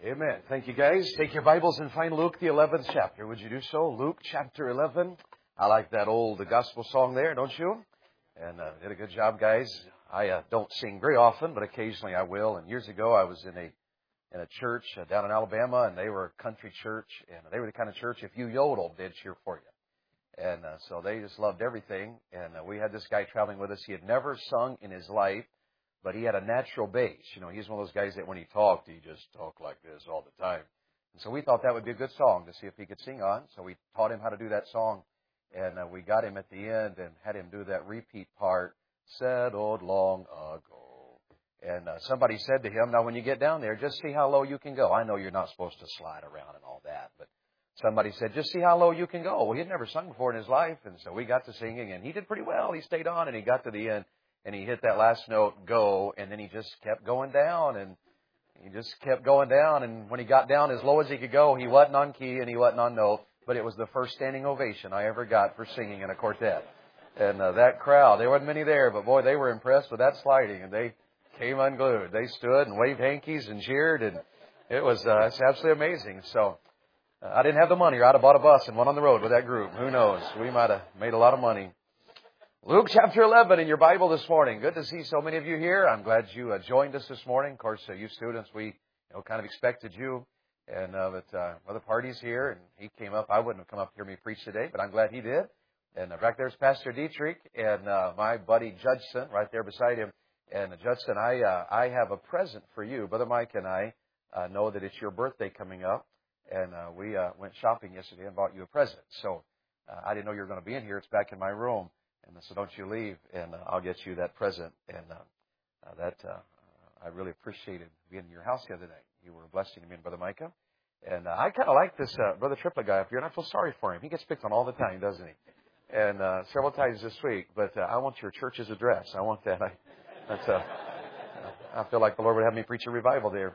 Amen. Thank you, guys. Take your Bibles and find Luke, the 11th chapter. Would you do so? Luke chapter 11. I like that old gospel song there, don't you? And did a good job, guys. I don't sing very often, but occasionally I will. And years ago, I was in a church down in Alabama, and they were a country church. And they were the kind of church, if you yodeled, they'd cheer for you. And so they just loved everything. And we had this guy traveling with us. He had never sung in his life, but he had a natural bass. You know, he's one of those guys that when he talked, he just talked like this all the time. And so we thought that would be a good song to see if he could sing on. So we taught him how to do that song. And we got him at the end and had him do that repeat part, settled long ago. And somebody said to him, now when you get down there, just see how low you can go. I know you're not supposed to slide around and all that, but somebody said, just see how low you can go. Well, he had never sung before in his life. And so we got to singing, and he did pretty well. He stayed on, and he got to the end. And he hit that last note, go, and then he just kept going down, and he just kept going down. And when he got down as low as he could go, he wasn't on key and he wasn't on note, but it was the first standing ovation I ever got for singing in a quartet. And that crowd, there wasn't many there, but boy, they were impressed with that sliding, and they came unglued. They stood and waved hankies and cheered, and it was it's absolutely amazing. So I didn't have the money, or I'd have bought a bus and went on the road with that group. Who knows? We might have made a lot of money. Luke chapter 11 in your Bible this morning. Good to see so many of you here. I'm glad you joined us this morning. Of course, you students, we kind of expected you. And but Brother Party's here, and he came up. I wouldn't have come up to hear me preach today, but I'm glad he did. And back there's Pastor Dietrich and my buddy Judson right there beside him. And Judson, I have a present for you. Brother Mike and I know that it's your birthday coming up, and we went shopping yesterday and bought you a present. So I didn't know you were going to be in here. It's back in my room. And so don't you leave, and I'll get you that present. And I really appreciated being in your house the other day. You were a blessing to me and Brother Micah. And I kind of like this Brother Triplet guy up here, and I feel sorry for him. He gets picked on all the time, doesn't he? And several times this week. But I want your church's address. I want that. I feel like the Lord would have me preach a revival there.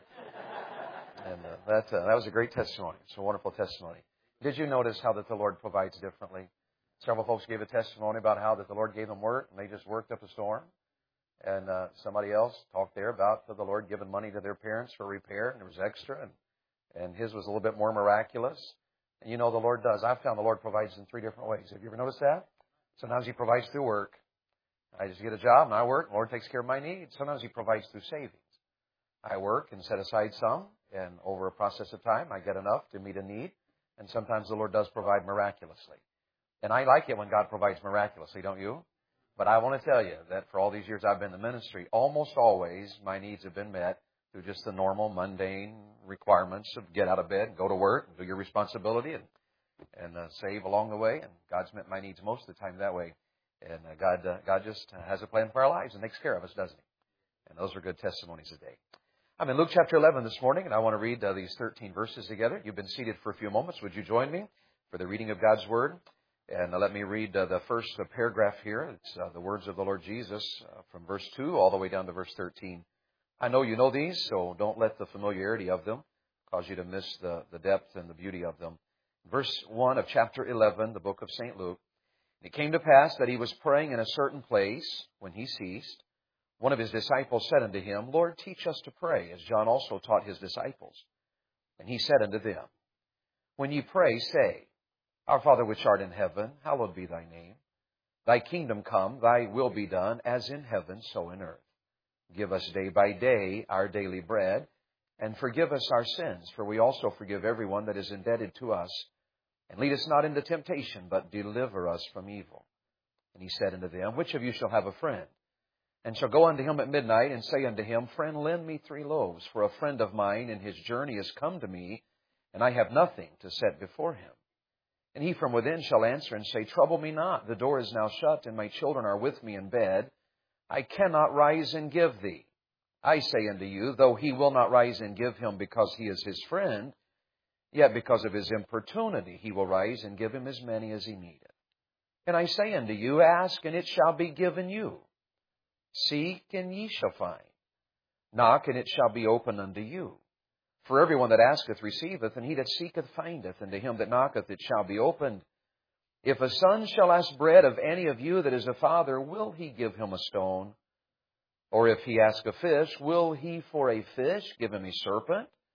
And that was a great testimony. It's a wonderful testimony. Did you notice how that the Lord provides differently? Several folks gave a testimony about how that the Lord gave them work, and they just worked up a storm. And somebody else talked there about the Lord giving money to their parents for repair, and there was extra, and his was a little bit more miraculous. And the Lord does. I've found the Lord provides in 3 different ways. Have you ever noticed that? Sometimes He provides through work. I just get a job, and I work. The Lord takes care of my needs. Sometimes He provides through savings. I work and set aside some, and over a process of time, I get enough to meet a need. And sometimes the Lord does provide miraculously. And I like it when God provides miraculously, don't you? But I want to tell you that for all these years I've been in the ministry, almost always my needs have been met through just the normal, mundane requirements of get out of bed, go to work, do your responsibility, and save along the way. And God's met my needs most of the time that way. And God just has a plan for our lives and takes care of us, doesn't He? And those are good testimonies today. I'm in Luke chapter 11 this morning, and I want to read these 13 verses together. You've been seated for a few moments. Would you join me for the reading of God's Word? And let me read the first paragraph here. It's the words of the Lord Jesus from verse 2 all the way down to verse 13. I know you know these, so don't let the familiarity of them cause you to miss the depth and the beauty of them. Verse 1 of chapter 11, the book of St. Luke. It came to pass that he was praying in a certain place. When he ceased, one of his disciples said unto him, Lord, teach us to pray, as John also taught his disciples. And he said unto them, When ye pray, say, Our Father which art in heaven, hallowed be thy name. Thy kingdom come, thy will be done, as in heaven, so in earth. Give us day by day our daily bread, and forgive us our sins, for we also forgive everyone that is indebted to us. And lead us not into temptation, but deliver us from evil. And he said unto them, Which of you shall have a friend, and shall go unto him at midnight, and say unto him, Friend, lend me 3 loaves, for a friend of mine in his journey is come to me, and I have nothing to set before him. And he from within shall answer and say, Trouble me not, the door is now shut, and my children are with me in bed. I cannot rise and give thee. I say unto you, though he will not rise and give him because he is his friend, yet because of his importunity he will rise and give him as many as he needeth. And I say unto you, Ask, and it shall be given you. Seek, and ye shall find. Knock, and it shall be opened unto you. For everyone that asketh receiveth, and he that seeketh findeth, and to him that knocketh it shall be opened. If a son shall ask bread of any of you that is a father, will he give him a stone? Or if he ask a fish, will he for a fish give him a serpent?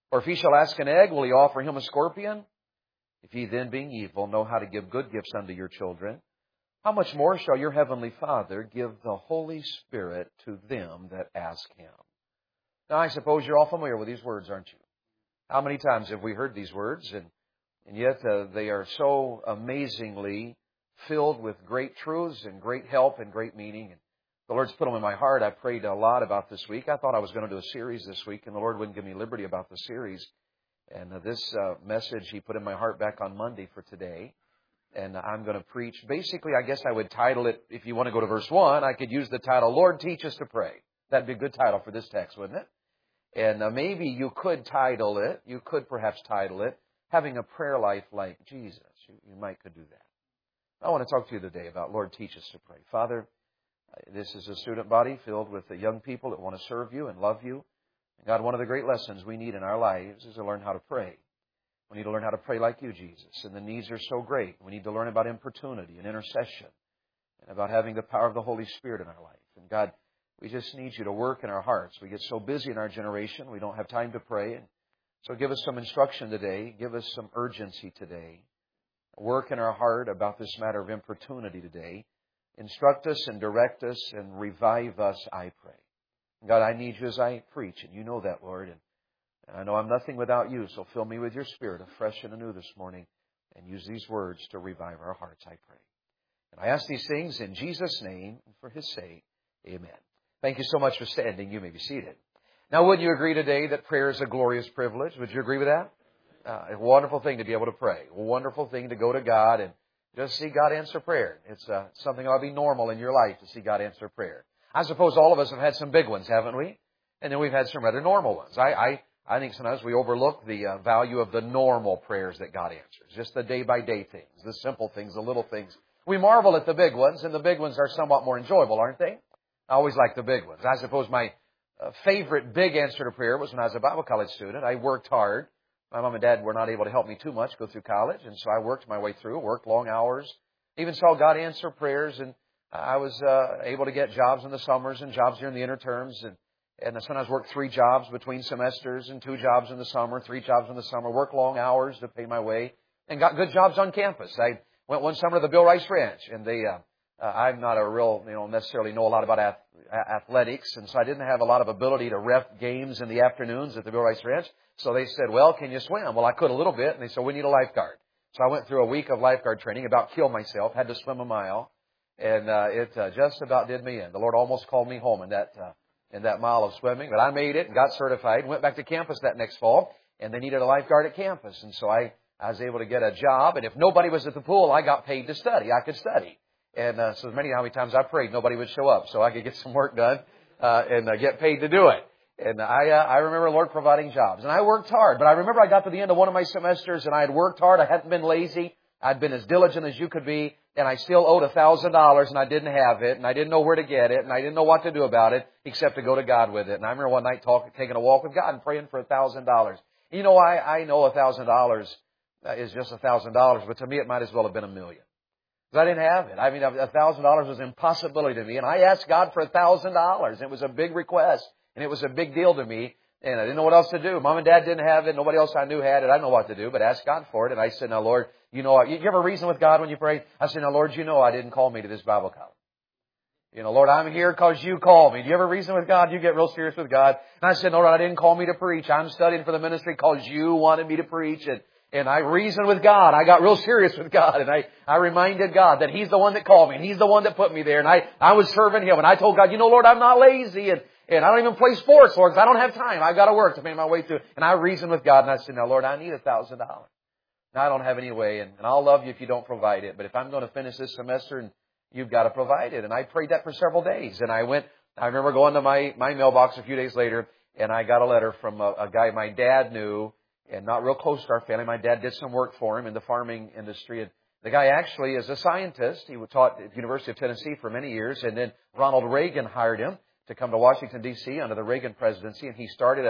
Or if he shall ask an egg, will he offer him a scorpion? If ye then, being evil, know how to give good gifts unto your children, how much more shall your heavenly Father give the Holy Spirit to them that ask Him? Now, I suppose you're all familiar with these words, aren't you? How many times have we heard these words? And yet they are so amazingly filled with great truths and great help and great meaning. And the Lord's put them in my heart. I prayed a lot about this week. I thought I was going to do a series this week, and the Lord wouldn't give me liberty about the series. And this message He put in my heart back on Monday for today. And I'm going to preach. Basically, I guess I would title it, if you want to go to verse 1, I could use the title, Lord, Teach Us to Pray. That'd be a good title for this text, wouldn't it? And maybe you could title it, perhaps title it, Having a Prayer Life Like Jesus. You might could do that. I want to talk to you today about, Lord, Teach Us to Pray. Father, this is a student body filled with the young people that want to serve You and love You. God, one of the great lessons we need in our lives is to learn how to pray. We need to learn how to pray like You, Jesus. And the needs are so great. We need to learn about importunity and intercession and about having the power of the Holy Spirit in our life. And God, we just need You to work in our hearts. We get so busy in our generation, we don't have time to pray. And so give us some instruction today. Give us some urgency today. Work in our heart about this matter of importunity today. Instruct us and direct us and revive us, I pray. God, I need You as I preach, and You know that, Lord. And I know I'm nothing without You, so fill me with Your Spirit afresh and anew this morning and use these words to revive our hearts, I pray. And I ask these things in Jesus' name and for His sake. Amen. Thank you so much for standing. You may be seated. Now, would you agree today that prayer is a glorious privilege? Would you agree with that? A wonderful thing to be able to pray. A wonderful thing to go to God and just see God answer prayer. It's something that ought to be normal in your life to see God answer prayer. I suppose all of us have had some big ones, haven't we? And then we've had some rather normal ones. I think sometimes we overlook the value of the normal prayers that God answers. Just the day-by-day things, the simple things, the little things. We marvel at the big ones, and the big ones are somewhat more enjoyable, aren't they? I always like the big ones. I suppose my favorite big answer to prayer was when I was a Bible college student. I worked hard. My mom and dad were not able to help me too much go through college, and so I worked my way through, worked long hours, even saw God answer prayers, and I was able to get jobs in the summers and jobs during the interterms, and I sometimes worked 3 jobs between semesters and 2 jobs in the summer, 3 jobs in the summer, worked long hours to pay my way, and got good jobs on campus. I went one summer to the Bill Rice Ranch, and I'm not a real, necessarily know a lot about athletics, and so I didn't have a lot of ability to ref games in the afternoons at the Bill Rice Ranch. So they said, well, can you swim? Well, I could a little bit, and they said, we need a lifeguard. So I went through a week of lifeguard training, about killed myself, had to swim a mile, and it just about did me in. The Lord almost called me home in that mile of swimming, but I made it and got certified, went back to campus that next fall, and they needed a lifeguard at campus. And so I was able to get a job, and if nobody was at the pool, I got paid to study. I could study. And so how many times I prayed, nobody would show up, so I could get some work done and get paid to do it. And I remember the Lord providing jobs. And I worked hard, but I remember I got to the end of one of my semesters, and I had worked hard. I hadn't been lazy. I'd been as diligent as you could be, and I still owed $1,000, and I didn't have it, and I didn't know where to get it, and I didn't know what to do about it except to go to God with it. And I remember one night taking a walk with God and praying for $1,000. You know, I know $1,000 is just $1,000, but to me it might as well have been $1 million. Because I didn't have it. I mean, $1,000 was an impossibility to me, and I asked God for $1,000. It was a big request, and it was a big deal to me. And I didn't know what else to do. Mom and Dad didn't have it. Nobody else I knew had it. I didn't know what to do, but I asked God for it. And I said, now, Lord, you ever reason with God when you pray? I said, now, Lord, I didn't call me to this Bible college. Lord, I'm here because You called me. Do you ever reason with God? You get real serious with God. And I said, no, Lord, I didn't call me to preach. I'm studying for the ministry because You wanted me to preach. And I reasoned with God. I got real serious with God. And I reminded God that He's the one that called me. And He's the one that put me there. And I was serving Him. And I told God, Lord, I'm not lazy. And I don't even play sports, Lord, because I don't have time. I've got to work to pay my way through. And I reasoned with God, and I said, now, Lord, I need $1,000. Now, I don't have any way, and I'll love You if You don't provide it. But if I'm going to finish this semester, and You've got to provide it. And I prayed that for several days. And I remember going to my mailbox a few days later, and I got a letter from a guy my dad knew, and not real close to our family. My dad did some work for him in the farming industry. And the guy actually is a scientist. He taught at the University of Tennessee for many years, and then Ronald Reagan hired him to come to Washington, D.C. under the Reagan presidency, and he started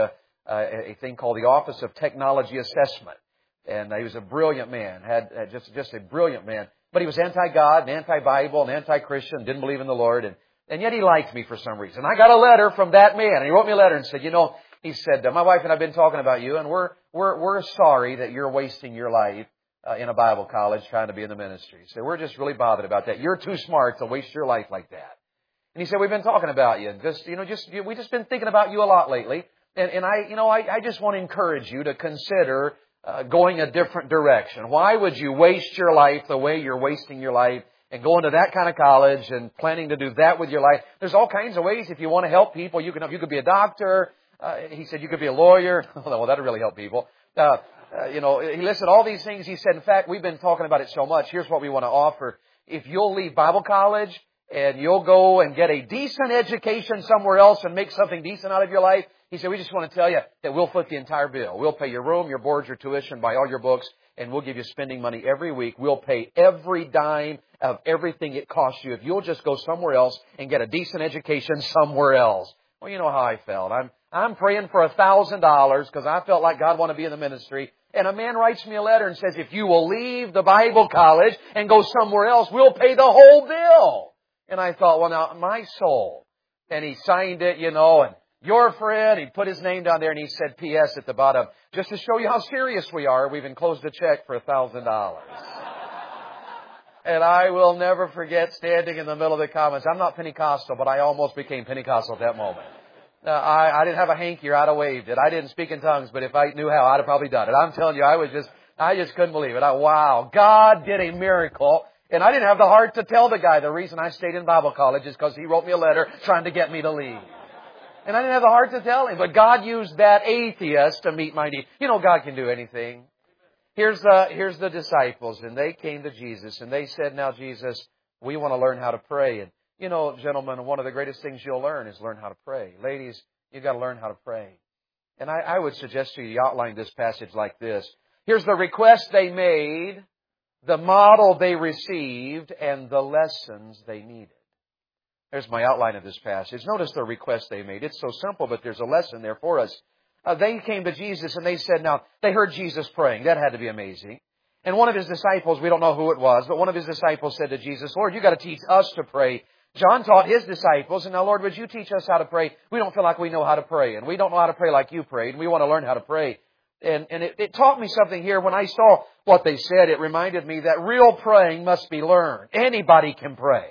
a thing called the Office of Technology Assessment. And he was a brilliant man, had just a brilliant man. But he was anti-God and anti-Bible and anti-Christian, didn't believe in the Lord, and yet he liked me for some reason. I got a letter from that man, and he wrote me a letter and said, He said, my wife and I have been talking about you, and we're sorry that you're wasting your life in a Bible college trying to be in the ministry. He said, we're just really bothered about that. You're too smart to waste your life like that. And he said, we've been talking about you. We've just been thinking about you a lot lately. And I just want to encourage you to consider going a different direction. Why would you waste your life the way you're wasting your life and going to that kind of college and planning to do that with your life? There's all kinds of ways. If you want to help people, you could be a doctor. He said you could be a lawyer. Well, that'd really help people. He listed all these things. He said, in fact, we've been talking about it so much. Here's what we want to offer. If you'll leave Bible college and you'll go and get a decent education somewhere else and make something decent out of your life, he said, we just want to tell you that we'll foot the entire bill. We'll pay your room, your board, your tuition, buy all your books, and we'll give you spending money every week. We'll pay every dime of everything it costs you if you'll just go somewhere else and get a decent education somewhere else. Well, you know how I felt. I'm praying for $1,000 because I felt like God wanted to be in the ministry. And a man writes me a letter and says, if you will leave the Bible college and go somewhere else, we'll pay the whole bill. And I thought, well, now, my soul. And he signed it, and your friend, he put his name down there and he said P.S. at the bottom, just to show you how serious we are, we've enclosed a check for $1,000. And I will never forget standing in the middle of the comments. I'm not Pentecostal, but I almost became Pentecostal at that moment. I didn't have a hanky or I'd have waved it. I didn't speak in tongues, but if I knew how, I'd have probably done it. I'm telling you, I just couldn't believe it. Wow, God did a miracle. And I didn't have the heart to tell the guy the reason I stayed in Bible college is because he wrote me a letter trying to get me to leave. And I didn't have the heart to tell him. But God used that atheist to meet my need. God can do anything. Here's the disciples. And they came to Jesus. And they said, now, Jesus, we want to learn how to pray. And, gentlemen, one of the greatest things you'll learn is learn how to pray. Ladies, you've got to learn how to pray. And I would suggest to you outline this passage like this. Here's the request they made, the model they received, and the lessons they needed. There's my outline of this passage. Notice the request they made. It's so simple, but there's a lesson there for us. They came to Jesus and they said, now, they heard Jesus praying. That had to be amazing. And one of His disciples, we don't know who it was, but one of His disciples said to Jesus, Lord, you've got to teach us to pray. John taught his disciples, and now, Lord, would you teach us how to pray? We don't feel like we know how to pray, and we don't know how to pray like you prayed, and we want to learn how to pray. And it taught me something here. When I saw what they said, it reminded me that real praying must be learned. Anybody can pray.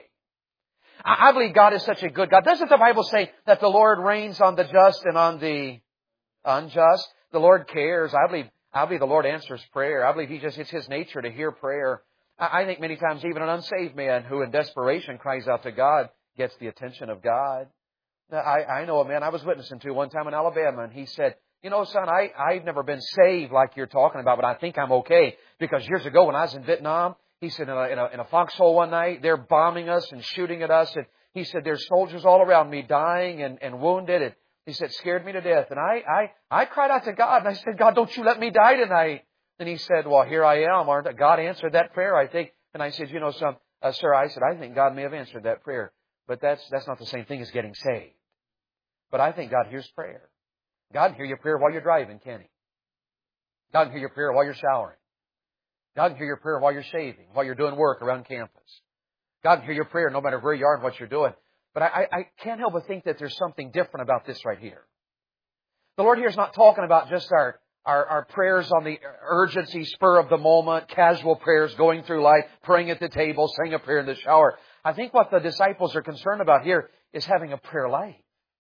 I believe God is such a good God. Doesn't the Bible say that the Lord reigns on the just and on the unjust? The Lord cares. I believe the Lord answers prayer. I believe it's His nature to hear prayer. I think many times even an unsaved man who in desperation cries out to God gets the attention of God. Now, I know a man I was witnessing to one time in Alabama, and he said, son, I've never been saved like you're talking about, but I think I'm okay. Because years ago when I was in Vietnam, he said, in a foxhole one night, they're bombing us and shooting at us. And he said, there's soldiers all around me dying and wounded. And he said, scared me to death. And I cried out to God, and I said, God, don't you let me die tonight. And he said, well, here I am, aren't I? God answered that prayer, I think. And I said, sir, I think God may have answered that prayer. But that's not the same thing as getting saved. But I think God hears prayer. God can hear your prayer while you're driving, can He? God can hear your prayer while you're showering. God can hear your prayer while you're shaving, while you're doing work around campus. God can hear your prayer no matter where you are and what you're doing. But I can't help but think that there's something different about this right here. The Lord here is not talking about just our prayers on the urgency, spur of the moment, casual prayers going through life, praying at the table, saying a prayer in the shower. I think what the disciples are concerned about here is having a prayer life.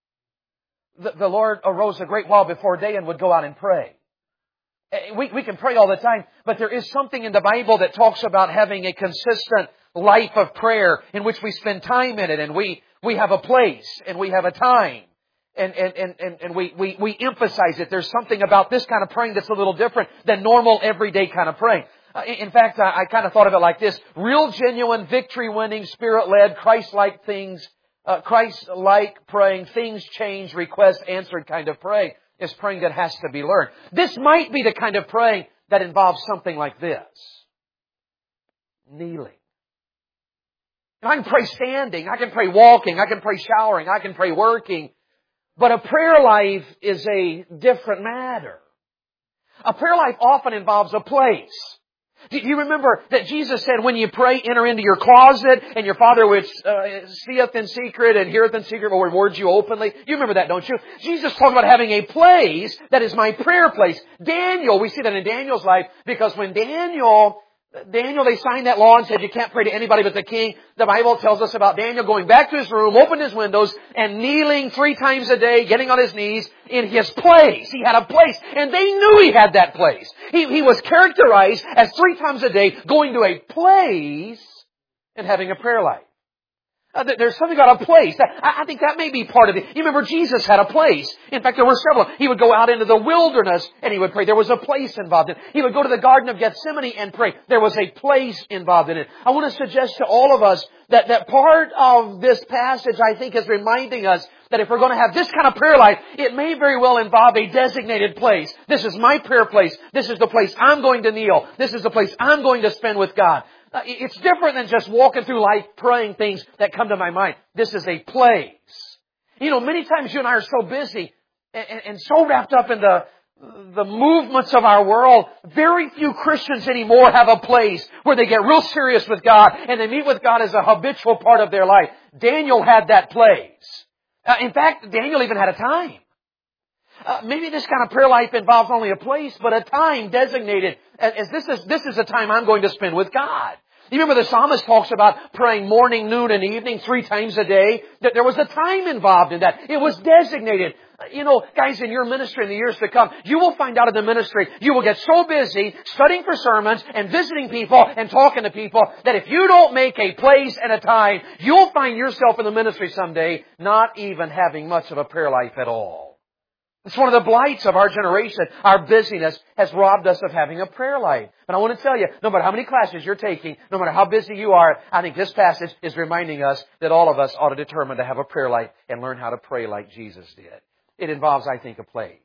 The Lord arose a great while before day and would go out and pray. We can pray all the time, but there is something in the Bible that talks about having a consistent life of prayer in which we spend time in it, and we have a place and we have a time. And we emphasize it. There's something about this kind of praying that's a little different than normal everyday kind of praying. In fact, I kind of thought of it like this. Real, genuine, victory-winning, Spirit-led, Christ-like things, Christ-like praying, things change, requests answered kind of praying is praying that has to be learned. This might be the kind of praying that involves something like this. Kneeling. I can pray standing. I can pray walking. I can pray showering. I can pray working. But a prayer life is a different matter. A prayer life often involves a place. Do you remember that Jesus said, when you pray, enter into your closet, and your Father which seeth in secret and heareth in secret will reward you openly? You remember that, don't you? Jesus talked about having a place that is my prayer place. Daniel, we see that in Daniel's life, because when Daniel, they signed that law and said you can't pray to anybody but the king. The Bible tells us about Daniel going back to his room, opened his windows, and kneeling 3 times a day, getting on his knees in his place. He had a place, and they knew he had that place. He was characterized as 3 times a day going to a place and having a prayer life. There's something about a place. I think that may be part of it. You remember Jesus had a place. In fact, there were several. He would go out into the wilderness and he would pray. There was a place involved in it. He would go to the Garden of Gethsemane and pray. There was a place involved in it. I want to suggest to all of us that part of this passage, I think, is reminding us that if we're going to have this kind of prayer life, it may very well involve a designated place. This is my prayer place. This is the place I'm going to kneel. This is the place I'm going to spend with God. It's different than just walking through life praying things that come to my mind. This is a place. You know, many times you and I are so busy and so wrapped up in the movements of our world, very few Christians anymore have a place where they get real serious with God and they meet with God as a habitual part of their life. Daniel had that place. In fact, Daniel even had a time. Maybe this kind of prayer life involves only a place, but a time designated as this is a time I'm going to spend with God. You remember the psalmist talks about praying morning, noon, and evening 3 times a day. That there was a time involved in that. It was designated. You know, guys, in your ministry in the years to come, you will find out in the ministry, you will get so busy studying for sermons and visiting people and talking to people that if you don't make a place and a time, you'll find yourself in the ministry someday not even having much of a prayer life at all. It's one of the blights of our generation. Our busyness has robbed us of having a prayer life. But I want to tell you, no matter how many classes you're taking, no matter how busy you are, I think this passage is reminding us that all of us ought to determine to have a prayer life and learn how to pray like Jesus did. It involves, I think, a place.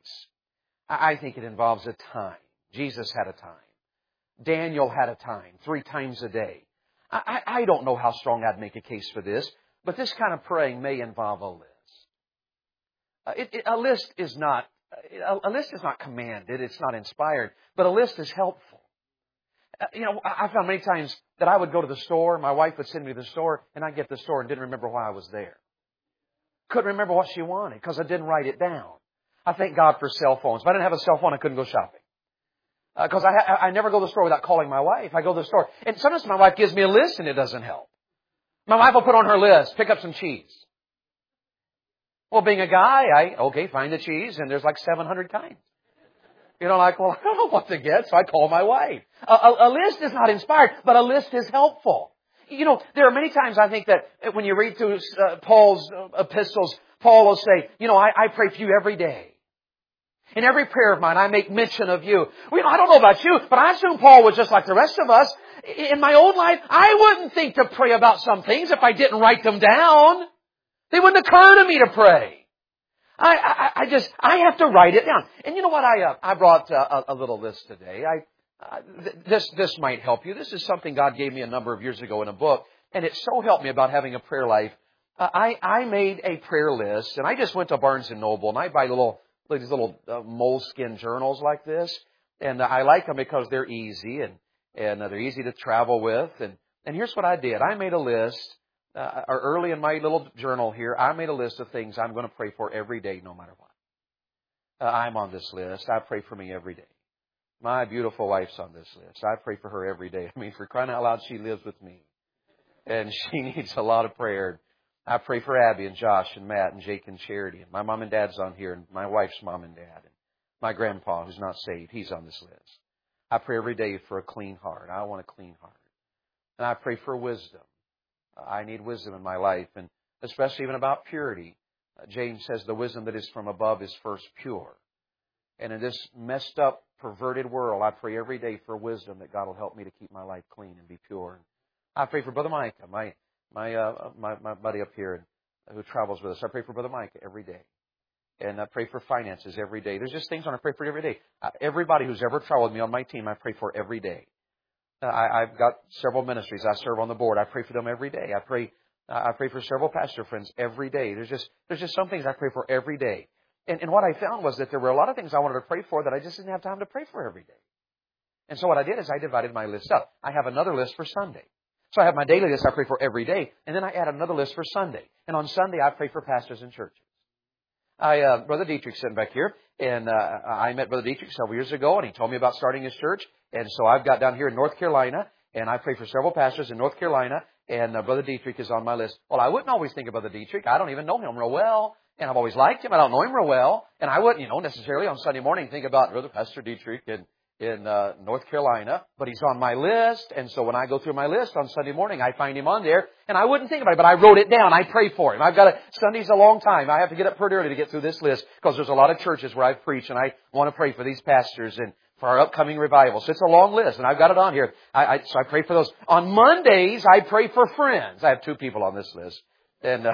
I think it involves a time. Jesus had a time. Daniel had a time, 3 times a day. I don't know how strong I'd make a case for this, but this kind of praying may involve a list. A list is not commanded. It's not inspired, but a list is helpful. You know, I found many times that I would go to the store. My wife would send me to the store, and I'd get to the store and didn't remember why I was there. Couldn't remember what she wanted because I didn't write it down. I thank God for cell phones. If I didn't have a cell phone, I couldn't go shopping. Because I never go to the store without calling my wife. I go to the store, and sometimes my wife gives me a list, and it doesn't help. My wife will put on her list, pick up some cheese. Well, being a guy, find the cheese, and there's like 700 kinds. You know, like, well, I don't know what to get, so I call my wife. A list is not inspired, but a list is helpful. You know, there are many times I think that when you read through Paul's epistles, Paul will say, you know, I pray for you every day. In every prayer of mine, I make mention of you. Well, you know, I don't know about you, but I assume Paul was just like the rest of us. In my own life, I wouldn't think to pray about some things if I didn't write them down. They wouldn't occur to me to pray. I have to write it down. And you know what? I brought a little list today. This might help you. This is something God gave me a number of years ago in a book, and it so helped me about having a prayer life. I made a prayer list, and I just went to Barnes and Noble, and I buy these little moleskin journals like this, and I like them because they're easy and they're easy to travel with. And here's what I did. I made a list. Early in my little journal here, I made a list of things I'm going to pray for every day, no matter what. I'm on this list. I pray for me every day. My beautiful wife's on this list. I pray for her every day. I mean, for crying out loud, she lives with me. And she needs a lot of prayer. I pray for Abby and Josh and Matt and Jake and Charity. And my mom and dad's on here, and my wife's mom and dad. And my grandpa, who's not saved, he's on this list. I pray every day for a clean heart. I want a clean heart. And I pray for wisdom. I need wisdom in my life, and especially even about purity. James says the wisdom that is from above is first pure. And in this messed up, perverted world, I pray every day for wisdom that God will help me to keep my life clean and be pure. I pray for Brother Micah, my buddy up here who travels with us. I pray for Brother Micah every day. And I pray for finances every day. There's just things I want to pray for every day. Everybody who's ever traveled with me on my team, I pray for every day. I've got several ministries. I serve on the board. I pray for them every day. I pray for several pastor friends every day. There's just some things I pray for every day. And what I found was that there were a lot of things I wanted to pray for that I just didn't have time to pray for every day. And so what I did is I divided my list up. I have another list for Sunday. So I have my daily list I pray for every day, and then I add another list for Sunday. And on Sunday, I pray for pastors and churches. Brother Dietrich sitting back here, and I met Brother Dietrich several years ago, and he told me about starting his church. And so I've got down here in North Carolina, and I pray for several pastors in North Carolina, and Brother Dietrich is on my list. Well, I wouldn't always think of Brother Dietrich. I don't even know him real well, and I've always liked him. I don't know him real well, and I wouldn't, necessarily on Sunday morning think about Brother Pastor Dietrich in North Carolina, but he's on my list. And so when I go through my list on Sunday morning, I find him on there, and I wouldn't think about it, but I wrote it down. I pray for him. Sunday's a long time. I have to get up pretty early to get through this list because there's a lot of churches where I've preached, and I want to pray for these pastors and for our upcoming revival. So it's a long list, and I've got it on here. So I pray for those. On Mondays, I pray for friends. I have 2 people on this list, and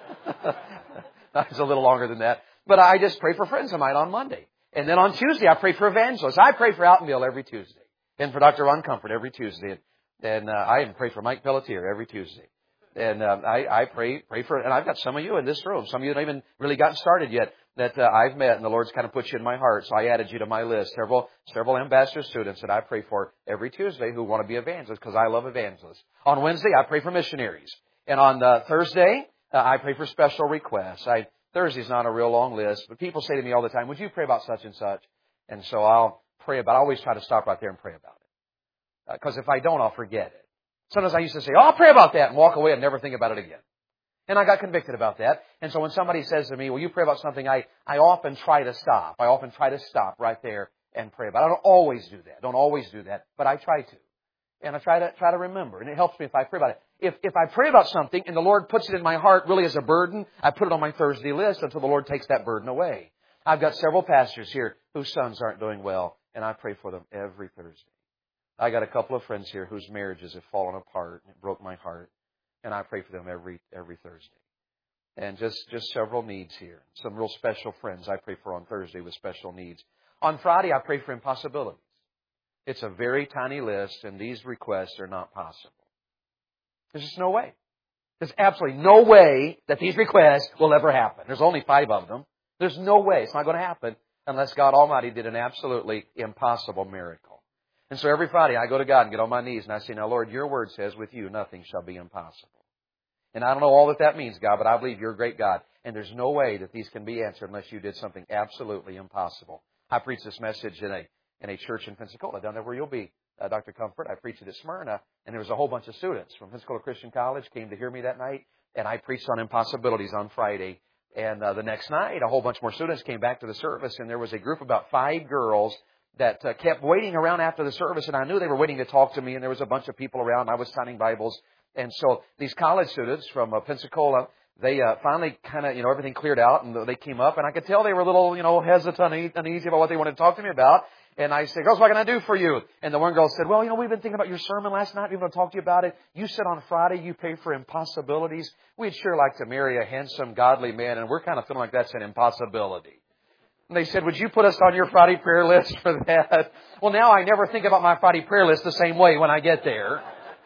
it's a little longer than that. But I just pray for friends of mine on Monday. And then on Tuesday, I pray for evangelists. I pray for Altonville every Tuesday. And for Dr. Ron Comfort every Tuesday. And I even pray for Mike Pelletier every Tuesday. And I pray for, and I've got some of you in this room. Some of you haven't even really gotten started yet that I've met, and the Lord's kind of put you in my heart. So I added you to my list. Several ambassador students that I pray for every Tuesday who want to be evangelists because I love evangelists. On Wednesday, I pray for missionaries. And on Thursday, I pray for special requests. Thursday's not a real long list, but people say to me all the time, would you pray about such and such? And so I'll pray about it. I always try to stop right there and pray about it. Because if I don't, I'll forget it. Sometimes I used to say, I'll pray about that and walk away and never think about it again. And I got convicted about that. And so when somebody says to me, will you pray about something? I often try to stop. I often try to stop right there and pray about it. I don't always do that. But I try to. And I try to remember. And it helps me if I pray about it. If I pray about something and the Lord puts it in my heart really as a burden, I put it on my Thursday list until the Lord takes that burden away. I've got several pastors here whose sons aren't doing well, and I pray for them every Thursday. I got a couple of friends here whose marriages have fallen apart, and it broke my heart, and I pray for them every Thursday. And just several needs here. Some real special friends I pray for on Thursday with special needs. On Friday, I pray for impossibilities. It's a very tiny list, and these requests are not possible. There's just no way. There's absolutely no way that these requests will ever happen. There's only 5 of them. There's no way. It's not going to happen unless God Almighty did an absolutely impossible miracle. And so every Friday I go to God and get on my knees and I say, now Lord, your word says with you nothing shall be impossible. And I don't know all that means, God, but I believe you're a great God. And there's no way that these can be answered unless you did something absolutely impossible. I preached this message in a church in Pensacola, down there where you'll be, Dr. Comfort. I preached it at Smyrna, and there was a whole bunch of students from Pensacola Christian College came to hear me that night, and I preached on impossibilities on Friday. And the next night, a whole bunch more students came back to the service, and there was a group of about 5 girls that kept waiting around after the service, and I knew they were waiting to talk to me, and there was a bunch of people around. I was signing Bibles. And so these college students from Pensacola, they finally kind of, everything cleared out, and they came up, and I could tell they were a little, hesitant, uneasy about what they wanted to talk to me about. And I said, girls, what can I do for you? And the one girl said, well, we've been thinking about your sermon last night. We want to talk to you about it. You said on Friday you pray for impossibilities. We'd sure like to marry a handsome, godly man, and we're kind of feeling like that's an impossibility. And they said, would you put us on your Friday prayer list for that? Well, now I never think about my Friday prayer list the same way when I get there.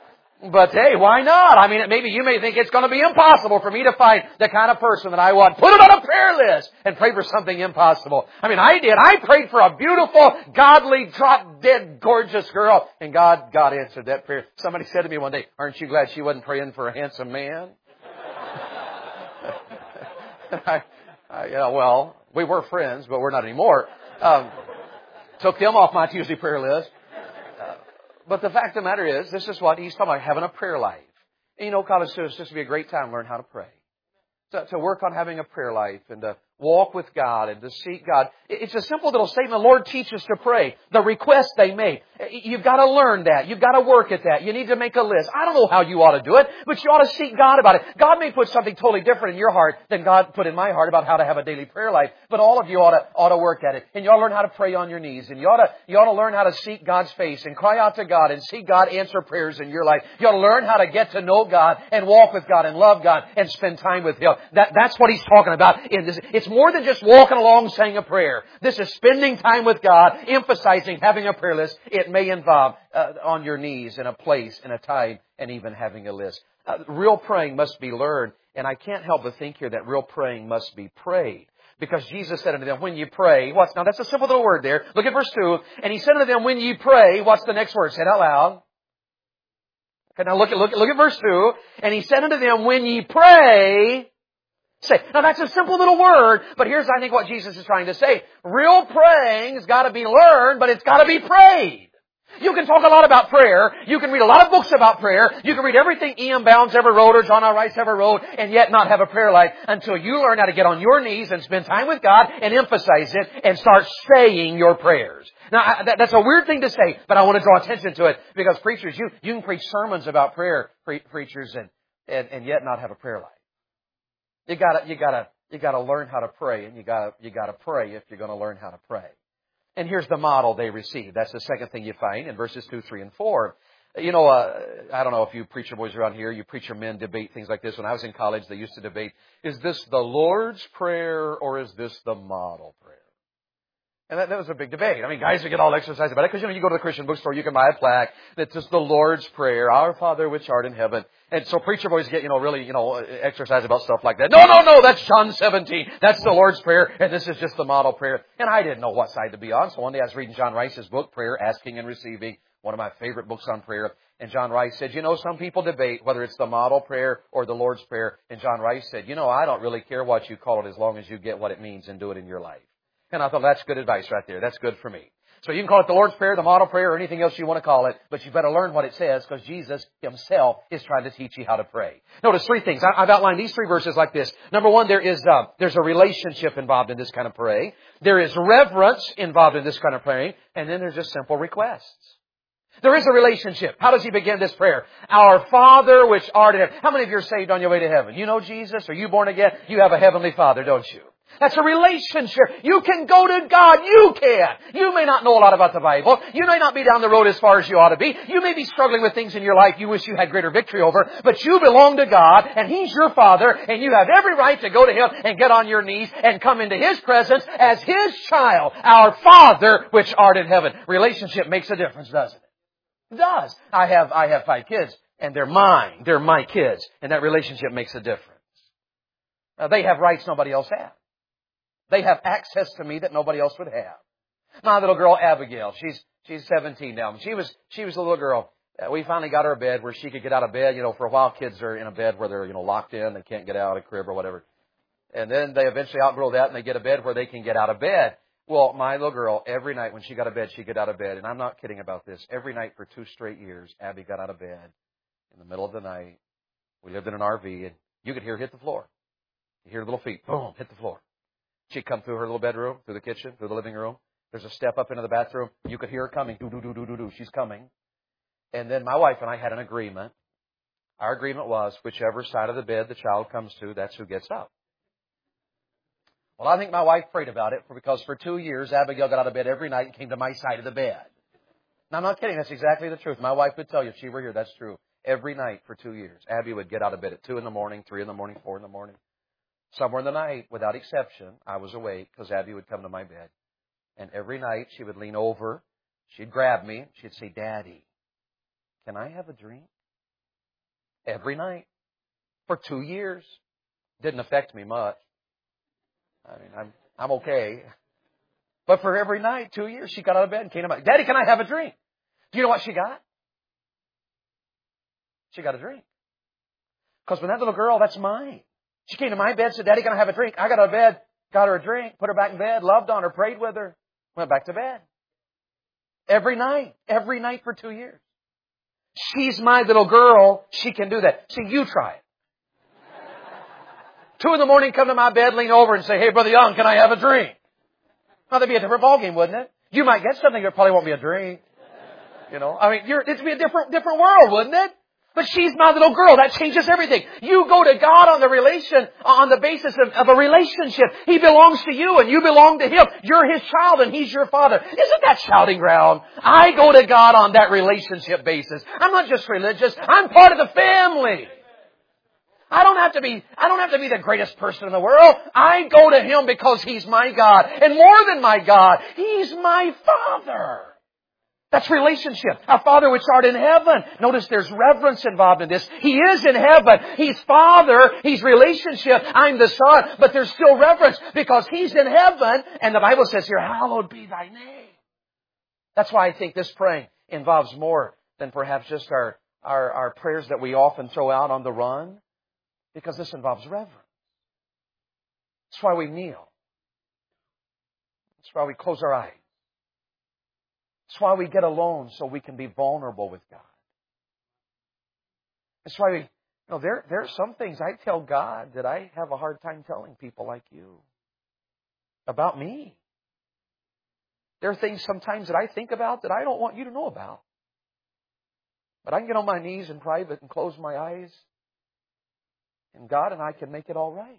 But hey, why not? I mean, maybe you may think it's going to be impossible for me to find the kind of person that I want. Put it on a prayer list and pray for something impossible. I mean, I did. I prayed for a beautiful, godly, drop-dead, gorgeous girl. And God answered that prayer. Somebody said to me one day, aren't you glad she wasn't praying for a handsome man? Well, we were friends, but we're not anymore. Took them off my Tuesday prayer list. But the fact of the matter is, this is what he's talking about, having a prayer life. And college students, this would be a great time to learn how to pray. To work on having a prayer life and to walk with God and to seek God. It's a simple little statement. The Lord teaches to pray. The request they make. You've got to learn that. You've got to work at that. You need to make a list. I don't know how you ought to do it, but you ought to seek God about it. God may put something totally different in your heart than God put in my heart about how to have a daily prayer life. But all of you ought to work at it. And you ought to learn how to pray on your knees. And you ought to learn how to seek God's face and cry out to God and see God answer prayers in your life. You ought to learn how to get to know God and walk with God and love God and spend time with Him. That's what he's talking about in this. It's more than just walking along saying a prayer. This is spending time with God, emphasizing having a prayer list. It may involve on your knees in a place, in a time, and even having a list. Real praying must be learned, and I can't help but think here that real praying must be prayed. Because Jesus said unto them, when you pray, now that's a simple little word there. Look at verse 2. And He said unto them, when you pray, what's the next word? Say it out loud. Okay, now look at verse 2. And He said unto them, when ye pray, say. Now that's a simple little word, but here's I think what Jesus is trying to say. Real praying has got to be learned, but it's got to be prayed. You can talk a lot about prayer. You can read a lot of books about prayer. You can read everything E.M. Bounds ever wrote or John R. Rice ever wrote and yet not have a prayer life until you learn how to get on your knees and spend time with God and emphasize it and start saying your prayers. Now, that's a weird thing to say, but I want to draw attention to it because preachers, you can preach sermons about prayer, preachers, and yet not have a prayer life. You gotta learn how to pray, and you gotta pray if you're going to learn how to pray. And here's the model they received. That's the second thing you find in verses 2, 3, and 4. You know, I don't know if you preacher boys around here, you preacher men debate things like this. When I was in college, they used to debate, is this the Lord's Prayer or is this the model prayer? And that was a big debate. I mean, guys would get all exercised about it because, you go to the Christian bookstore, you can buy a plaque that says the Lord's Prayer, Our Father which art in heaven. And so preacher boys get, really, exercise about stuff like that. No, that's John 17. That's the Lord's Prayer, and this is just the model prayer. And I didn't know what side to be on. So one day I was reading John Rice's book, Prayer, Asking and Receiving, one of my favorite books on prayer. And John Rice said, some people debate whether it's the model prayer or the Lord's Prayer. And John Rice said, I don't really care what you call it as long as you get what it means and do it in your life. And I thought, that's good advice right there. That's good for me. So you can call it the Lord's Prayer, the model prayer, or anything else you want to call it, but you better learn what it says because Jesus Himself is trying to teach you how to pray. Notice three things. I've outlined these three verses like this. Number one, there's a relationship involved in this kind of praying. There is reverence involved in this kind of praying. And then there's just simple requests. There is a relationship. How does He begin this prayer? Our Father which art in heaven. How many of you are saved on your way to heaven? You know Jesus? Are you born again? You have a heavenly Father, don't you? That's a relationship. You can go to God. You can. You may not know a lot about the Bible. You may not be down the road as far as you ought to be. You may be struggling with things in your life you wish you had greater victory over. But you belong to God, and He's your Father, and you have every right to go to Him and get on your knees and come into His presence as His child. Our Father which art in heaven. Relationship makes a difference, doesn't it? It does. I have 5 kids, and they're mine. They're my kids, and that relationship makes a difference. Now, they have rights nobody else has. They have access to me that nobody else would have. My little girl, Abigail, she's 17 now. She was a little girl. We finally got her a bed where she could get out of bed. For a while, kids are in a bed where they're, locked in. They can't get out of a crib or whatever. And then they eventually outgrow that and they get a bed where they can get out of bed. Well, my little girl, every night when she got out of bed, she'd get out of bed. And I'm not kidding about this. Every night for 2 straight years, Abby got out of bed in the middle of the night. We lived in an RV and you could hear her hit the floor. You hear her little feet, boom, hit the floor. She'd come through her little bedroom, through the kitchen, through the living room. There's a step up into the bathroom. You could hear her coming. Do. She's coming. And then my wife and I had an agreement. Our agreement was whichever side of the bed the child comes to, that's who gets up. Well, I think my wife prayed about it because for 2 years, Abigail got out of bed every night and came to my side of the bed. Now, I'm not kidding. That's exactly the truth. My wife would tell you if she were here, that's true. Every night for 2 years, Abby would get out of bed at 2 in the morning, 3 in the morning, 4 in the morning. Somewhere in the night, without exception, I was awake because Abby would come to my bed. And every night she would lean over, she'd grab me, she'd say, Daddy, can I have a drink? Every night. For 2 years. Didn't affect me much. I mean, I'm okay. But for every night, 2 years, she got out of bed and came to my, Daddy, can I have a drink? Do you know what she got? She got a drink. Because when that little girl, that's mine. She came to my bed, said, Daddy, can I have a drink? I got out of bed, got her a drink, put her back in bed, loved on her, prayed with her, went back to bed. Every night for 2 years. She's my little girl. She can do that. See, you try it. 2 in the morning, come to my bed, lean over and say, hey, Brother Young, can I have a drink? Now, that'd be a different ballgame, wouldn't it? You might get something that probably won't be a drink. I mean, it'd be a different world, wouldn't it? But she's my little girl. That changes everything. You go to God on the basis of a relationship. He belongs to you and you belong to Him. You're His child and He's your Father. Isn't that shouting ground? I go to God on that relationship basis. I'm not just religious. I'm part of the family. I don't have to be the greatest person in the world. I go to Him because He's my God. And more than my God, He's my Father. That's relationship. Our Father which art in heaven. Notice there's reverence involved in this. He is in heaven. He's Father. He's relationship. I'm the Son. But there's still reverence because He's in heaven. And the Bible says here, hallowed be Thy name. That's why I think this praying involves more than perhaps just our prayers that we often throw out on the run. Because this involves reverence. That's why we kneel. That's why we close our eyes. That's why we get alone so we can be vulnerable with God. That's why there are some things I tell God that I have a hard time telling people like you about me. There are things sometimes that I think about that I don't want you to know about. But I can get on my knees in private and close my eyes, and God and I can make it all right.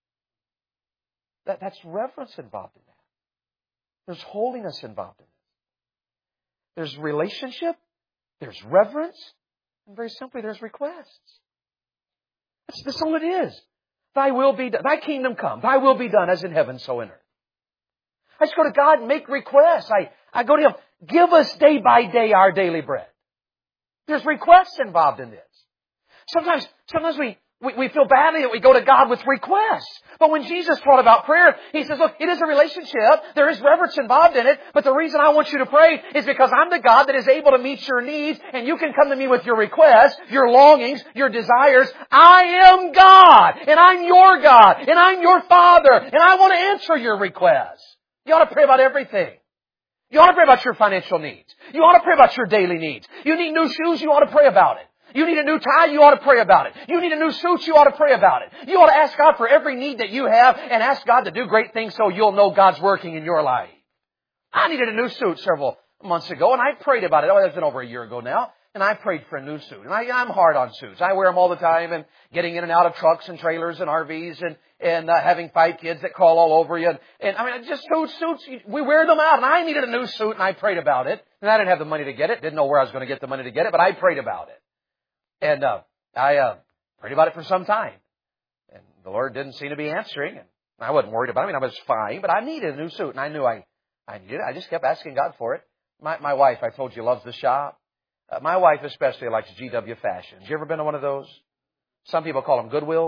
That's reverence involved in that. There's holiness involved in it. There's relationship, there's reverence, and very simply, there's requests. That's all it is. Thy will be done. Thy kingdom come. Thy will be done as in heaven, so in earth. I just go to God and make requests. I go to Him. Give us day by day our daily bread. There's requests involved in this. Sometimes we feel badly that we go to God with requests. But when Jesus taught about prayer, He says, look, it is a relationship. There is reverence involved in it. But the reason I want you to pray is because I'm the God that is able to meet your needs. And you can come to me with your requests, your longings, your desires. I am God. And I'm your God. And I'm your Father. And I want to answer your requests. You ought to pray about everything. You ought to pray about your financial needs. You ought to pray about your daily needs. You need new shoes, you ought to pray about it. You need a new tie, you ought to pray about it. You need a new suit, you ought to pray about it. You ought to ask God for every need that you have and ask God to do great things so you'll know God's working in your life. I needed a new suit several months ago and I prayed about it. Oh, that's been over a year ago now. And I prayed for a new suit. And I'm hard on suits. I wear them all the time and getting in and out of trucks and trailers and RVs and having 5 kids that crawl all over you. And I mean, just suits, we wear them out. And I needed a new suit and I prayed about it. And I didn't have the money to get it. Didn't know where I was going to get the money to get it, but I prayed about it. And I prayed about it for some time. And the Lord didn't seem to be answering. And I wasn't worried about it. I mean, I was fine, but I needed a new suit. And I knew I needed it. I just kept asking God for it. My wife, I told you, loves the shop. My wife especially likes GW Fashions. You ever been to one of those? Some people call them Goodwills.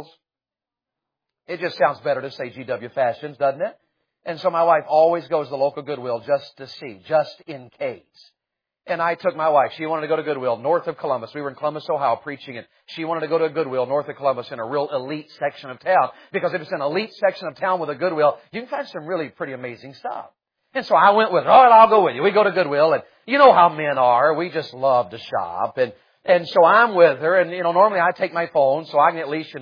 It just sounds better to say GW Fashions, doesn't it? And so my wife always goes to the local Goodwill just to see, just in case. And I took my wife. She wanted to go to Goodwill north of Columbus. We were in Columbus, Ohio, preaching, and she wanted to go to a Goodwill north of Columbus in a real elite section of town. Because if it's an elite section of town with a Goodwill, you can find some really pretty amazing stuff. And so I went with her. All right, I'll go with you. We go to Goodwill, and you know how men are. We just love to shop. And so I'm with her, and, normally I take my phone so I can at least,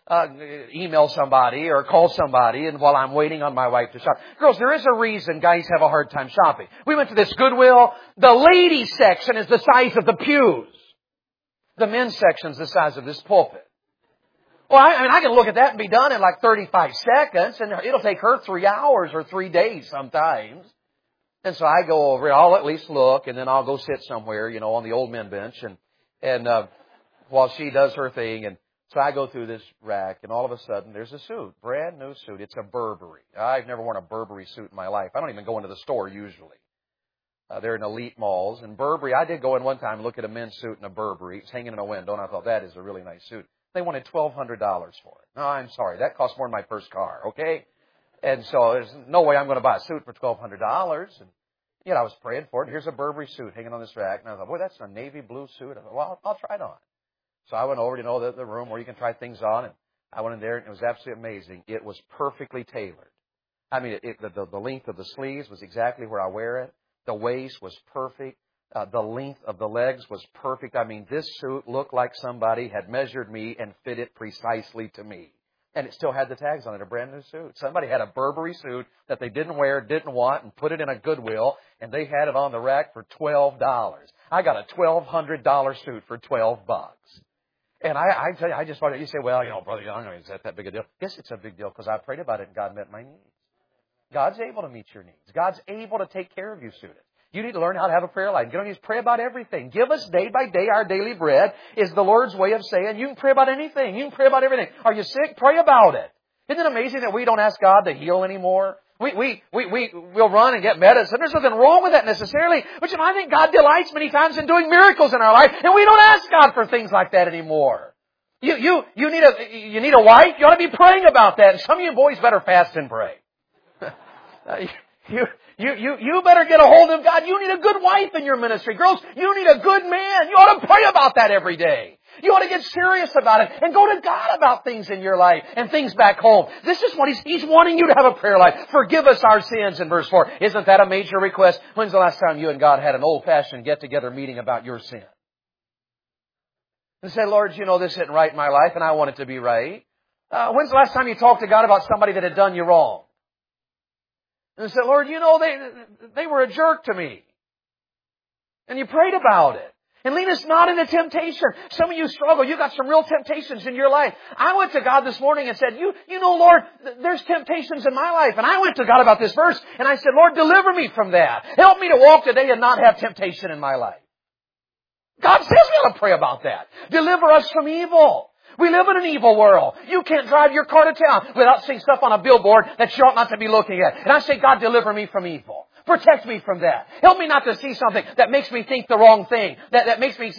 email somebody or call somebody and while I'm waiting on my wife to shop. Girls, there is a reason guys have a hard time shopping. We went to this Goodwill. The ladies section is the size of the pews. The men's section is the size of this pulpit. Well, I can look at that and be done in like 35 seconds, and it'll take her 3 hours or 3 days sometimes. And so I go over, I'll at least look, and then I'll go sit somewhere, on the old men bench, and while she does her thing, and so I go through this rack, and all of a sudden there's a suit, brand new suit. It's a Burberry. I've never worn a Burberry suit in my life. I don't even go into the store usually. They're in elite malls, and Burberry. I did go in one time and look at a men's suit in a Burberry. It's hanging in a window, and I thought that is a really nice suit. They wanted $1,200 for it. No, I'm sorry. That cost more than my first car, okay? And so there's no way I'm going to buy a suit for $1,200. And, I was praying for it. Here's a Burberry suit hanging on this rack. And I thought, boy, that's a navy blue suit. I thought, well, I'll try it on. So I went over to, the room where you can try things on. And I went in there, and it was absolutely amazing. It was perfectly tailored. I mean, the length of the sleeves was exactly where I wear it. The waist was perfect. The length of the legs was perfect. I mean, this suit looked like somebody had measured me and fit it precisely to me. And it still had the tags on it, a brand new suit. Somebody had a Burberry suit that they didn't wear, didn't want, and put it in a Goodwill, and they had it on the rack for $12. I got a $1,200 suit for $12. And I tell you, I just wanted, you say, well, Brother Young, is that big a deal? Yes, it's a big deal because I prayed about it and God met my needs. God's able to meet your needs. God's able to take care of you, students. You need to learn how to have a prayer life. You don't need to pray about everything. Give us day by day our daily bread is the Lord's way of saying you can pray about anything. You can pray about everything. Are you sick? Pray about it. Isn't it amazing that we don't ask God to heal anymore? We'll run and get medicine. There's nothing wrong with that necessarily. But I think God delights many times in doing miracles in our life, and we don't ask God for things like that anymore. You need a wife? You ought to be praying about that. And some of you boys better fast and pray. You better get a hold of God. You need a good wife in your ministry. Girls, you need a good man. You ought to pray about that every day. You ought to get serious about it and go to God about things in your life and things back home. This is what He's wanting you to have a prayer life. Forgive us our sins in verse 4. Isn't that a major request? When's the last time you and God had an old-fashioned get-together meeting about your sin? And say, Lord, this isn't right in my life and I want it to be right. When's the last time you talked to God about somebody that had done you wrong? And say, Lord, they were a jerk to me. And you prayed about it. And lead us not into temptation. Some of you struggle. You got some real temptations in your life. I went to God this morning and said, Lord, there's temptations in my life. And I went to God about this verse and I said, Lord, deliver me from that. Help me to walk today and not have temptation in my life. God says we ought to pray about that. Deliver us from evil. We live in an evil world. You can't drive your car to town without seeing stuff on a billboard that you ought not to be looking at. And I say, God, deliver me from evil. Protect me from that. Help me not to see something that makes me think the wrong thing. That makes me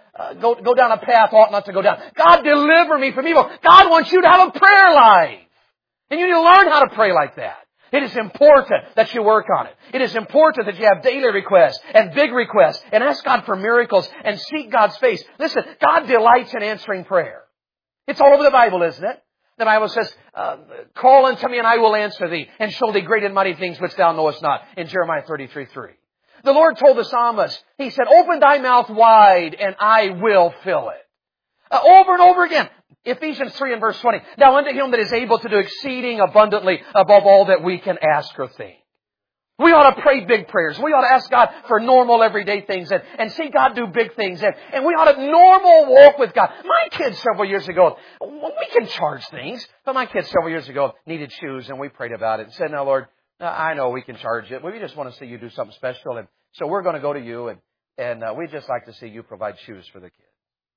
go down a path I ought not to go down. God, deliver me from evil. God wants you to have a prayer life. And you need to learn how to pray like that. It is important that you work on it. It is important that you have daily requests and big requests and ask God for miracles and seek God's face. Listen, God delights in answering prayer. It's all over the Bible, isn't it? The Bible says, call unto me and I will answer thee and show thee great and mighty things which thou knowest not in Jeremiah 33:3. The Lord told the psalmist, He said, open thy mouth wide and I will fill it. Over and over again. Ephesians 3 and verse 20. Now unto Him that is able to do exceeding abundantly above all that we can ask or think. We ought to pray big prayers. We ought to ask God for normal everyday things and see God do big things. And we ought to normal walk with God. My kids several years ago, we can charge things, but my kids several years ago needed shoes and we prayed about it and said, now Lord, I know we can charge it, but we just want to see you do something special. And so we're going to go to you and we'd just like to see you provide shoes for the kids.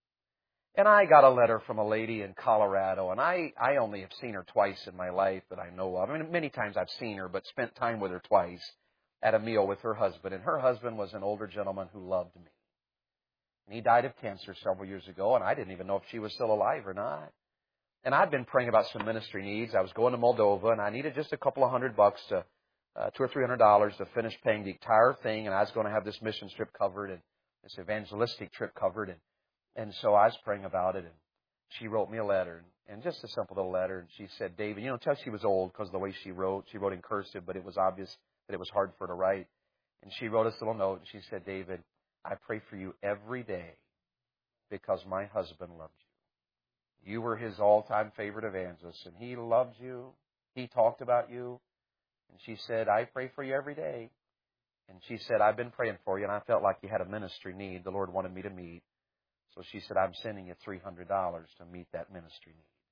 And I got a letter from a lady in Colorado, and I only have seen her twice in my life that I know of. I mean, many times I've seen her, but spent time with her twice at a meal with her husband. And her husband was an older gentleman who loved me. And he died of cancer several years ago, and I didn't even know if she was still alive or not. And I'd been praying about some ministry needs. I was going to Moldova, and I needed just a couple of $100 to $200 or $300 to finish paying the entire thing, and I was going to have this mission trip covered and this evangelistic trip covered. And so I was praying about it, and she wrote me a letter, and just a simple little letter. And she said, David, tell she was old because of the way she wrote in cursive, but it was obvious that it was hard for her to write. And she wrote us a little note, and she said, David, I pray for you every day because my husband loved you. You were his all-time favorite evangelist, and he loved you. He talked about you. And she said, I pray for you every day. And she said, I've been praying for you, and I felt like you had a ministry need the Lord wanted me to meet. So she said, I'm sending you $300 to meet that ministry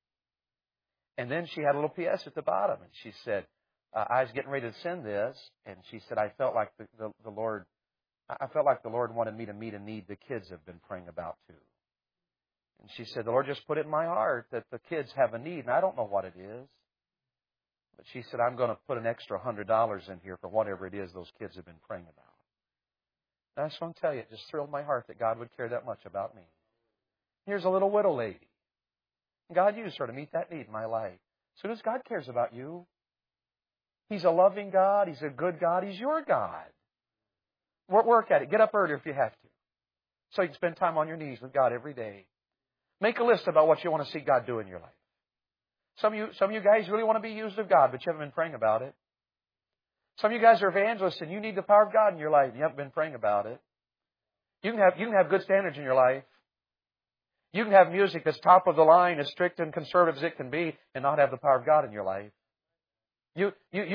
need. And then she had a little PS at the bottom. And she said, I was getting ready to send this. And she said, I felt like the Lord wanted me to meet a need the kids have been praying about too. And she said, the Lord just put it in my heart that the kids have a need. And I don't know what it is. But she said, I'm going to put an extra $100 in here for whatever it is those kids have been praying about. And I just want to tell you, it just thrilled my heart that God would care that much about me. Here's a little widow lady. God used her to meet that need in my life. So does God cares about you? He's a loving God. He's a good God. He's your God. Work at it. Get up earlier if you have to. So you can spend time on your knees with God every day. Make a list about what you want to see God do in your life. Some of you guys really want to be used of God, but you haven't been praying about it. Some of you guys are evangelists and you need the power of God in your life and you haven't been praying about it. You can have good standards in your life. You can have music that's top of the line, as strict and conservative as it can be, and not have the power of God in your life. You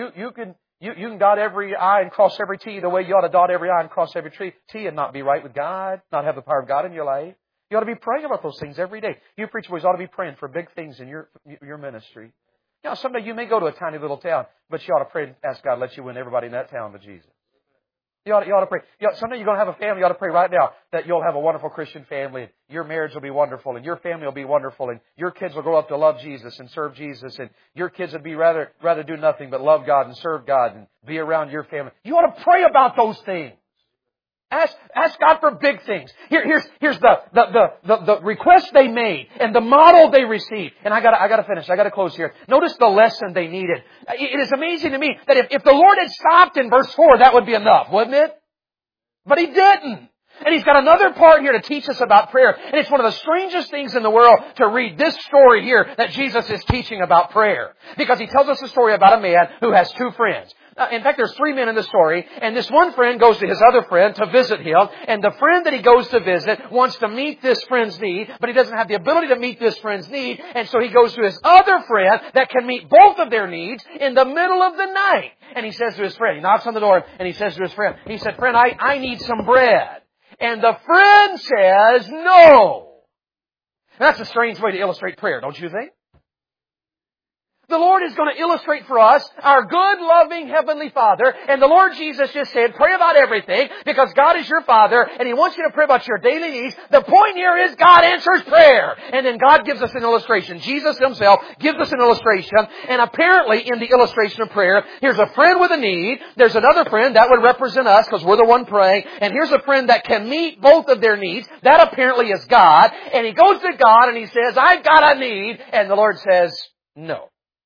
can dot every I and cross every T the way you ought to dot every I and cross every T and not be right with God, not have the power of God in your life. You ought to be praying about those things every day. You preacher boys ought to be praying for big things in your ministry. Someday you may go to a tiny little town, but you ought to pray and ask God to let you win everybody in that town to Jesus. You ought to pray. Someday you're going to have a family. You ought to pray right now that you'll have a wonderful Christian family. And your marriage will be wonderful, and your family will be wonderful, and your kids will grow up to love Jesus and serve Jesus, and your kids would be rather do nothing but love God and serve God and be around your family. You ought to pray about those things. Ask God for big things. Here's the request they made and the model they received. And I gotta finish. I gotta close here. Notice the lesson they needed. It is amazing to me that if the Lord had stopped in verse 4, that would be enough, wouldn't it? But He didn't. And He's got another part here to teach us about prayer. And it's one of the strangest things in the world to read this story here that Jesus is teaching about prayer. Because He tells us a story about a man who has two friends. In fact, there's three men in the story, and this one friend goes to his other friend to visit him, and the friend that he goes to visit wants to meet this friend's need, but he doesn't have the ability to meet this friend's need, and so he goes to his other friend that can meet both of their needs in the middle of the night. And he says to his friend, he knocks on the door, and he says to his friend, he said, "Friend, I need some bread." And the friend says, "No." And that's a strange way to illustrate prayer, don't you think? The Lord is going to illustrate for us our good, loving Heavenly Father. And the Lord Jesus just said, pray about everything because God is your Father and He wants you to pray about your daily needs. The point here is God answers prayer. And then God gives us an illustration. Jesus Himself gives us an illustration. And apparently in the illustration of prayer, here's a friend with a need. There's another friend that would represent us because we're the one praying. And here's a friend that can meet both of their needs. That apparently is God. And he goes to God and he says, "I've got a need." And the Lord says, "No."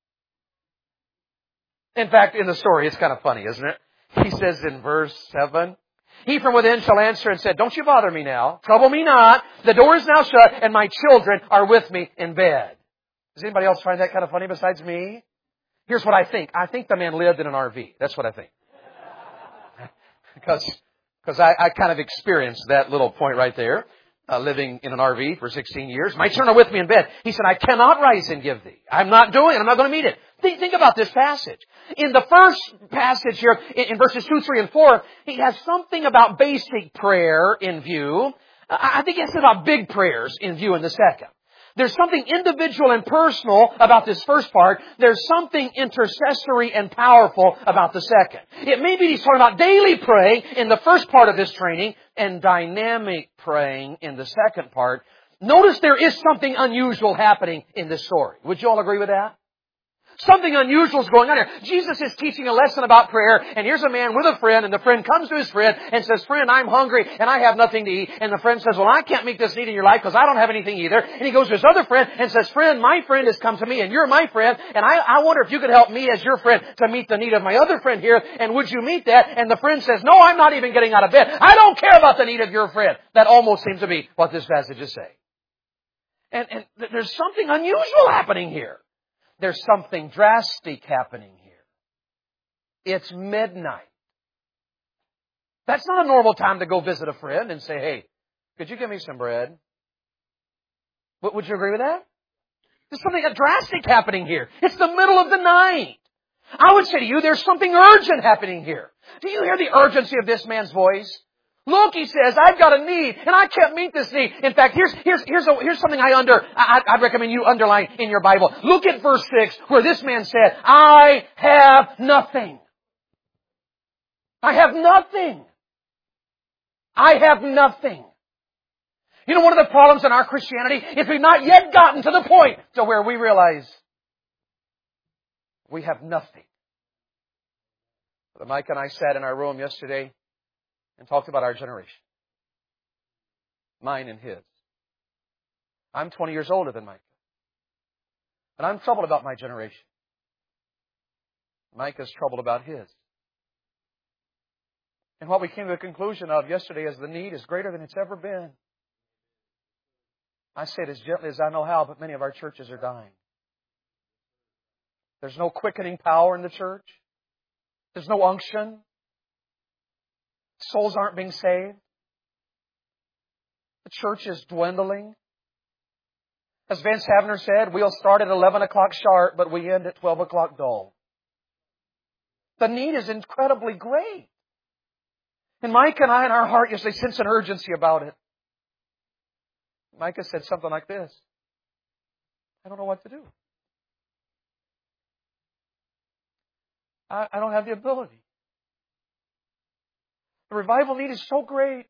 In fact, in the story, it's kind of funny, isn't it? He says in verse 7, "He from within shall answer and said, 'Don't you bother me now. Trouble me not. The door is now shut and my children are with me in bed.'" Does anybody else find that kind of funny besides me? Here's what I think. I think the man lived in an RV. That's what I think. Because I kind of experienced that little point right there. Living in an RV for 16 years. "My children are with me in bed." He said, "I cannot rise and give thee. I'm not going to meet it." Think about this passage. In the first passage here, in verses 2, 3, and 4, he has something about basic prayer in view. I think he has about big prayers in view in the second. There's something individual and personal about this first part. There's something intercessory and powerful about the second. It may be he's talking about daily praying in the first part of this training and dynamic praying in the second part. Notice there is something unusual happening in this story. Would you all agree with that? Something unusual is going on here. Jesus is teaching a lesson about prayer, and here's a man with a friend, and the friend comes to his friend and says, "Friend, I'm hungry, and I have nothing to eat." And the friend says, "Well, I can't meet this need in your life because I don't have anything either." And he goes to his other friend and says, "Friend, my friend has come to me, and you're my friend, and I wonder if you could help me as your friend to meet the need of my other friend here, and would you meet that?" And the friend says, "No, I'm not even getting out of bed. I don't care about the need of your friend." That almost seems to be what this passage is saying. And there's something unusual happening here. There's something drastic happening here. It's midnight. That's not a normal time to go visit a friend and say, "Hey, could you give me some bread?" Would you agree with that? There's something drastic happening here. It's the middle of the night. I would say to you, there's something urgent happening here. Do you hear the urgency of this man's voice? Look, he says, "I've got a need, and I can't meet this need." In fact, here's something I'd recommend you underline in your Bible. Look at verse 6, where this man said, "I have nothing. I have nothing. I have nothing." You know, one of the problems in our Christianity is we've not yet gotten to the point to where we realize we have nothing. Brother Mike and I sat in our room yesterday and talked about our generation. Mine and his. I'm 20 years older than Micah. And I'm troubled about my generation. Micah's troubled about his. And what we came to the conclusion of yesterday is the need is greater than it's ever been. I say it as gently as I know how, but many of our churches are dying. There's no quickening power in the church. There's no unction. Souls aren't being saved. The church is dwindling. As Vance Havner said, we'll start at 11 o'clock sharp, but we end at 12 o'clock dull. The need is incredibly great. And Micah and I in our heart yesterday sense an urgency about it. Micah said something like this: "I don't know what to do. I don't have the ability. The revival need is so great.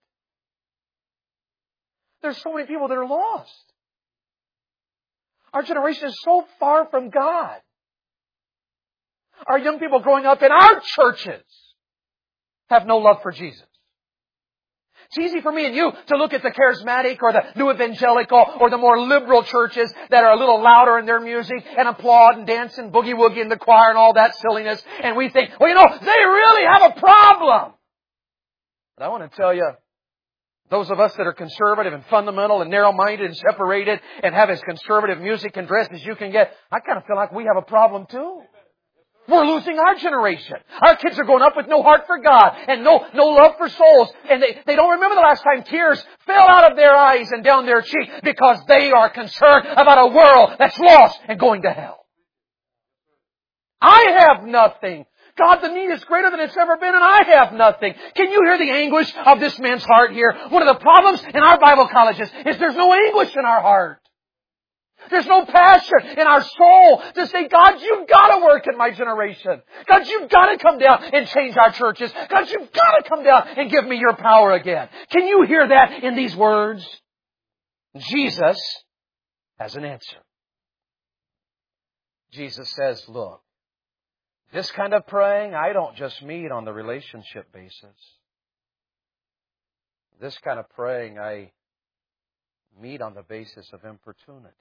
There's so many people that are lost. Our generation is so far from God. Our young people growing up in our churches have no love for Jesus. It's easy for me and you to look at the charismatic or the new evangelical or the more liberal churches that are a little louder in their music and applaud and dance and boogie-woogie in the choir and all that silliness. And we think, well, they really have a problem. But I want to tell you, those of us that are conservative and fundamental and narrow-minded and separated and have as conservative music and dress as you can get, I kind of feel like we have a problem too. We're losing our generation. Our kids are growing up with no heart for God and no love for souls. And they don't remember the last time tears fell out of their eyes and down their cheek because they are concerned about a world that's lost and going to hell. I have nothing. God, the need is greater than it's ever been, and I have nothing. Can you hear the anguish of this man's heart here? One of the problems in our Bible colleges is there's no anguish in our heart. There's no passion in our soul to say, God, you've got to work in my generation. God, you've got to come down and change our churches. God, you've got to come down and give me your power again. Can you hear that in these words? Jesus has an answer. Jesus says, look, this kind of praying, I don't just meet on the relationship basis. This kind of praying, I meet on the basis of importunity.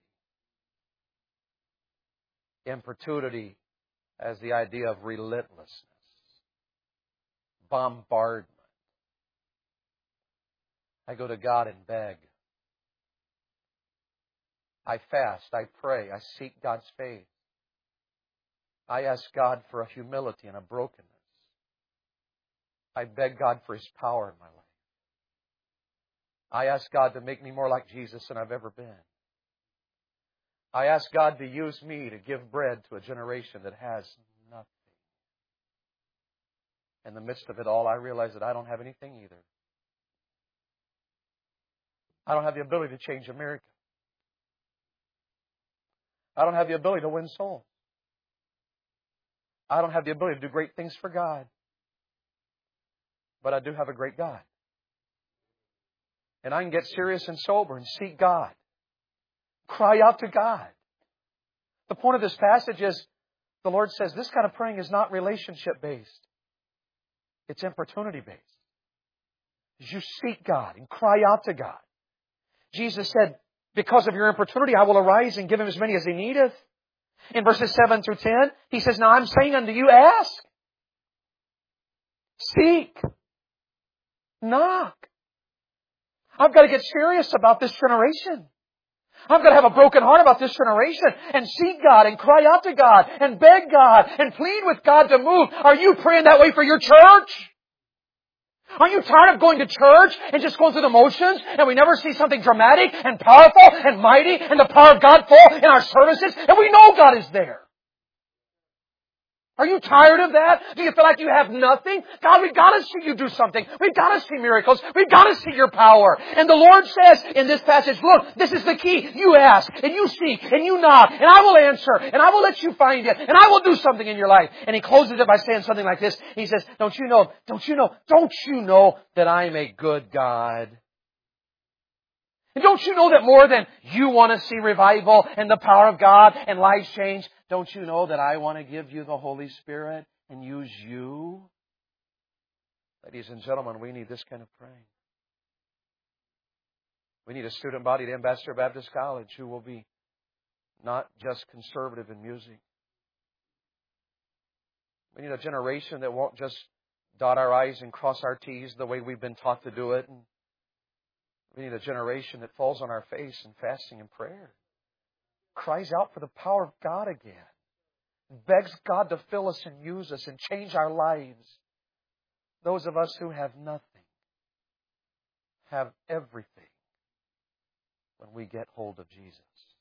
Importunity as the idea of relentlessness, bombardment. I go to God and beg. I fast, I pray, I seek God's faith. I ask God for a humility and a brokenness. I beg God for His power in my life. I ask God to make me more like Jesus than I've ever been. I ask God to use me to give bread to a generation that has nothing. In the midst of it all, I realize that I don't have anything either. I don't have the ability to change America. I don't have the ability to win souls. I don't have the ability to do great things for God. But I do have a great God. And I can get serious and sober and seek God. Cry out to God. The point of this passage is, the Lord says, this kind of praying is not relationship-based. It's importunity-based. As you seek God and cry out to God. Jesus said, because of your importunity, I will arise and give him as many as he needeth. In verses 7 through 10, He says, now I'm saying unto you, ask, seek, knock. I've got to get serious about this generation. I've got to have a broken heart about this generation and seek God and cry out to God and beg God and plead with God to move. Are you praying that way for your church? Are you tired of going to church and just going through the motions and we never see something dramatic and powerful and mighty and the power of God fall in our services and we know God is there? Are you tired of that? Do you feel like you have nothing? God, we've got to see you do something. We've got to see miracles. We've got to see your power. And the Lord says in this passage, look, this is the key. You ask and you seek and you knock and I will answer and I will let you find it and I will do something in your life. And He closes it by saying something like this. He says, don't you know that I am a good God? And don't you know that more than you want to see revival and the power of God and lives change, don't you know that I want to give you the Holy Spirit and use you? Ladies and gentlemen, we need this kind of praying. We need a student body at Ambassador Baptist College who will be not just conservative in music. We need a generation that won't just dot our I's and cross our T's the way we've been taught to do it. And we need a generation that falls on our face in fasting and prayer. Cries out for the power of God again. Begs God to fill us and use us and change our lives. Those of us who have nothing have everything when we get hold of Jesus.